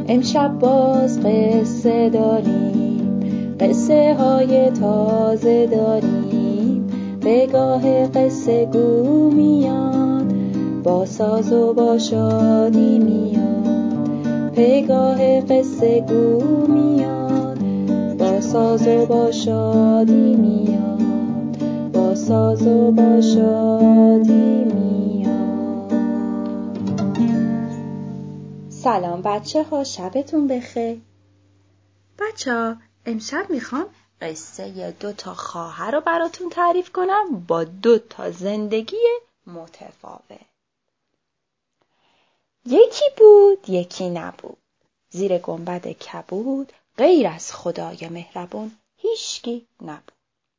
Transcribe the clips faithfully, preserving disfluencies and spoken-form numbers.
امشب باز قصه داریم، قصه های تازه داریم. پگاه قصه گو میاد، با ساز و با شادی میاد. پگاه قصه گو میاد، با ساز و با شادی میاد. با ساز و با شادی میاد. سلام بچه ها، شبتون بخیر. بچه ها، امشب میخوام قصه دو تا خواهر رو براتون تعریف کنم با دو تا زندگی متفاوت. یکی بود یکی نبود، زیر گنبد کبود، غیر از خدای مهربون هیچکی نبود.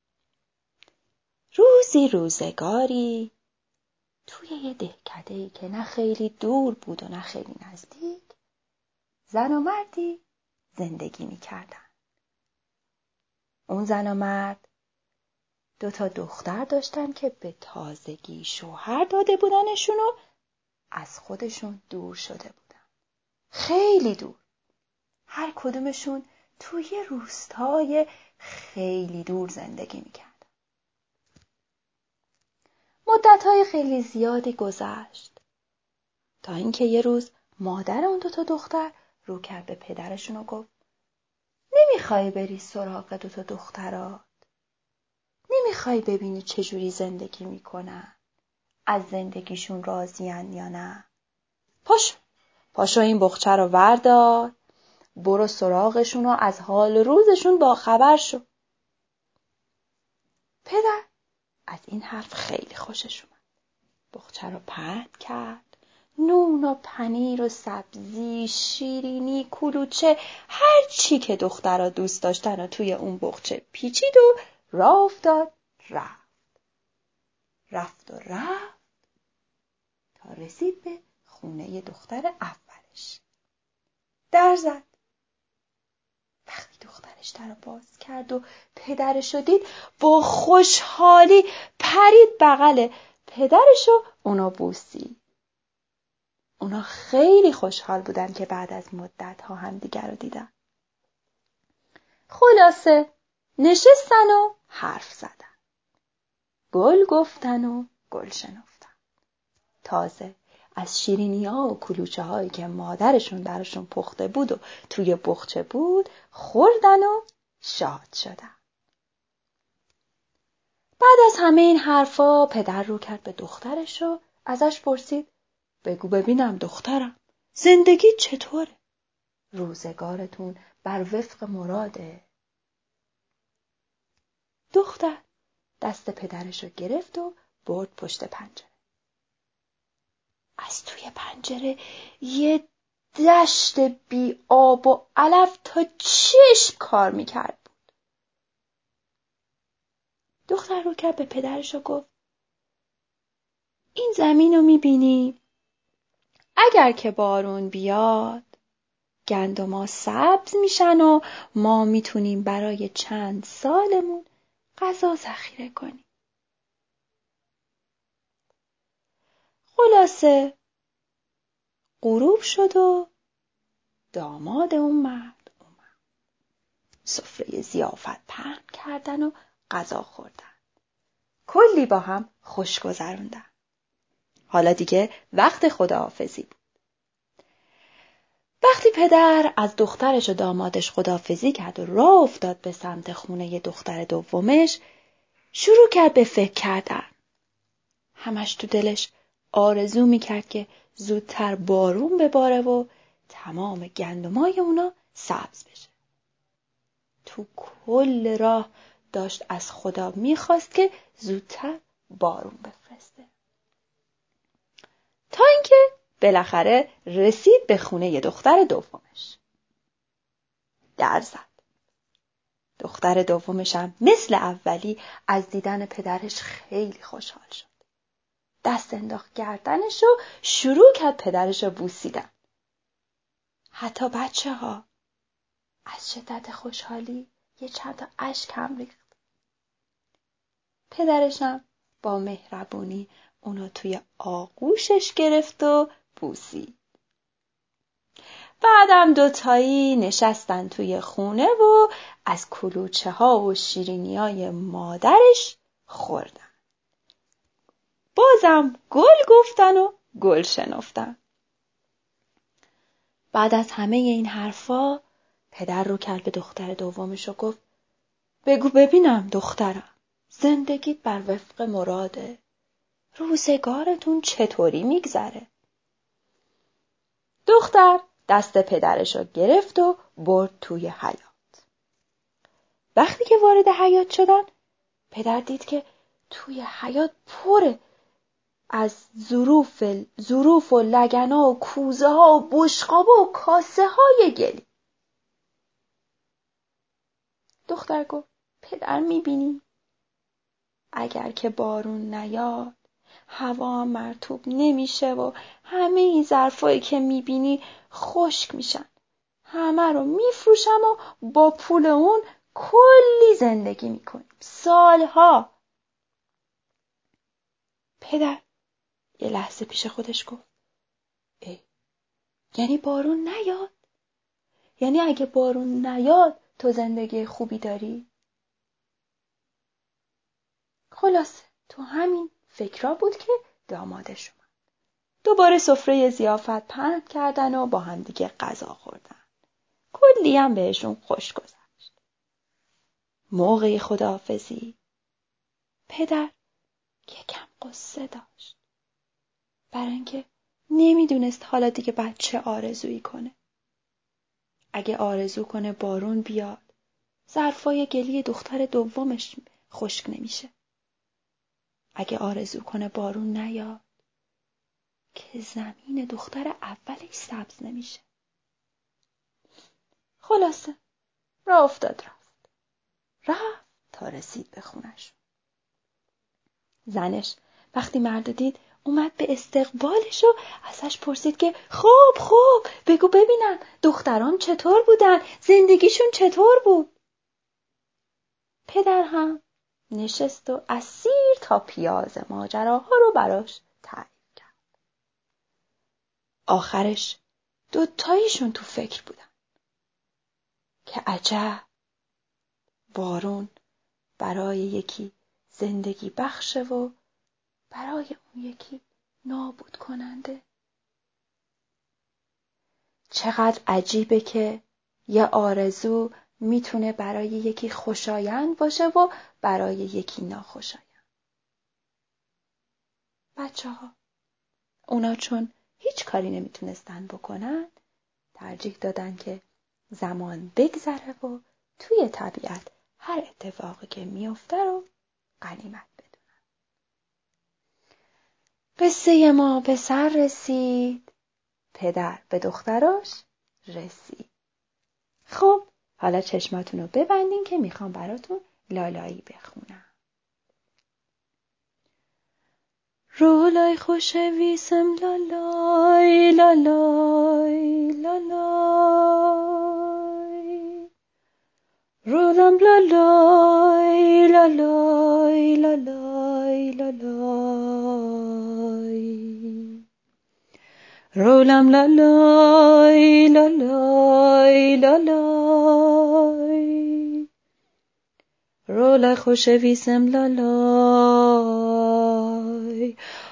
روزی روزگاری توی یه دهکده‌ای که نه خیلی دور بود و نه خیلی نزدیک، زن و مردی زندگی می‌کردن. اون زن و مرد دو تا دختر داشتن که به تازگی شوهر داده بودنشون و از خودشون دور شده بودن. خیلی دور. هر کدومشون توی روستای خیلی دور زندگی می‌کردن. مدت‌های خیلی زیادی گذشت تا اینکه یه روز مادر اون دو تا دختر رو کرد به پدرشون و گفت: نمیخوای بری سراغ دو تا دخترات؟ نمیخوای ببینی چجوری زندگی میکنن؟ از زندگیشون راضین یا نه؟ پاشو پاشو این بخچه رو وردار، برو سراغشون و از حال روزشون با خبر شو. پدر از این حرف خیلی خوشش اومد. بخچه رو پهن کرد، نون و پنیر و سبزی، شیرینی، کلوچه، هر چی که دخترها دوست داشتن و توی اون بخچه پیچید و راه افتاد رفت. رفت و رفت تا رسید به خونه دختر اولش. در زد. وقتی دخترش در رو باز کرد و پدرش رو دید، با خوشحالی پرید بغل پدرش و اونو بوسید. اونا خیلی خوشحال بودن که بعد از مدت ها هم دیگر رو دیدن. خلاصه نشستن و حرف زدن. گل گفتن و گل شنفتن. تازه از شیرینی ها و کلوچه هایی که مادرشون براشون پخته بود و توی بخچه بود خوردن و شاد شدن. بعد از همه این حرفا پدر رو کرد به دخترش و ازش پرسید: بگو ببینم دخترم، زندگی چطوره؟ روزگارتون بر وفق مراده؟ دختر دست پدرش رو گرفت و برد پشت پنجره. از توی پنجره یه دشت بی آب و علف تا چشم کار میکرد بود. دختر رو کرد به پدرش و گفت: این زمین رو میبینی؟ اگر که بارون بیاد گندما سبز میشن و ما میتونیم برای چند سالمون غذا ذخیره کنیم. خلاصه غروب شد و داماد اون مرد اومد. سفره ضیافت پهن کردن و غذا خوردن. کلی با هم خوش گذروندن. حالا دیگه وقت خداحافظی بود. وقتی پدر از دخترش و دامادش خداحافظی کرد و راه افتاد به سمت خونه دختر دومش، شروع کرد به فکر کردن. همش تو دلش آرزو میکرد که زودتر بارون بباره و تمام گندمای اونا سبز بشه. تو کل راه داشت از خدا میخواست که زودتر بارون بفرسته. تا اینکه بالاخره رسید به خونه دختر دومش. در زد. دختر دومش هم مثل اولی از دیدن پدرش خیلی خوشحال شد. دست انداخت گردنش و شروع کرد پدرش رو بوسیدن. حتی بچه ها از شدت خوشحالی یه چند تا اشک هم ریخت. پدرش هم با مهربونی اونو توی آغوشش گرفت و بوسید. بعدم دوتایی نشستن توی خونه و از کلوچه ها و شیرینی های مادرش خوردن. بازم گل گفتن و گل شنفتن. بعد از همه این حرفا پدر رو کرد به دختر دومش و گفت بگو ببینم دخترم، زندگیت بر وفق مراده؟ روزگارتون چطوری میگذره؟ دختر دست پدرش رو گرفت و برد توی حیاط. وقتی که وارد حیاط شدن، پدر دید که توی حیاط پره از ظروف ظروف و لگنا و کوزه ها و بشقابا و کاسه های گلی. دختر گفت پدر میبینی؟ اگر که بارون نیاد هوا مرطوب نمیشه و همه این ظرفایی که میبینی خشک میشن. همه رو میفروشم و با پول اون کلی زندگی میکنیم. سالها. پدر یه لحظه پیش خودش گفت ای، یعنی بارون نیاد؟ یعنی اگه بارون نیاد تو زندگی خوبی داری؟ خلاصه تو همین فکرها بود که دامادش اومد. دوباره سفره ضیافت پهن کردن و با هم دیگه غذا خوردن. کلی هم بهشون خوش گذشت. موقع خداحافظی پدر یکم قصه داشت، برای اینکه نمیدونست حالا دیگه بعد چه آرزویی کنه. اگه آرزو کنه بارون بیاد، ظرفای گلی دختر دومش خشک نمیشه. اگه آرزو کنه بارون نیاد، که زمین دختر اولش سبز نمیشه. خلاصه راه افتاد رفت. رفت تا رسید به خونش. زنش وقتی مرد دید اومد به استقبالش و ازش پرسید که خب خب بگو ببینم دختران چطور بودن؟ زندگیشون چطور بود؟ پدر هم نشست و از سیر تا پیاز ماجراها رو براش تعریف کرد. آخرش دوتاییشون تو فکر بودن که عجب، بارون برای یکی زندگی بخشه و برای اون یکی نابود کننده. چقدر عجیبه که یه آرزو میتونه برای یکی خوشایند باشه و برای یکی ناخوشایند. بچه ها اونا چون هیچ کاری نمیتونستن بکنن، ترجیح دادن که زمان بگذره و توی طبیعت هر اتفاقی که میفته رو غنیمت بدونن. قصه ما به سر رسید، پدر به دختراش رسید. خب حالا چشماتون رو ببندین که میخوام براتون لالایی بخونم. رولای خوشویسم لالای لالای لالای، رولم لالای لالای لالای لالای، رولم لالای لالای لالای، رولای خوشویسم لالای،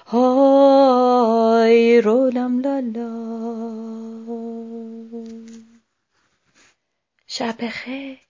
های رولم لالای. شب بخیر.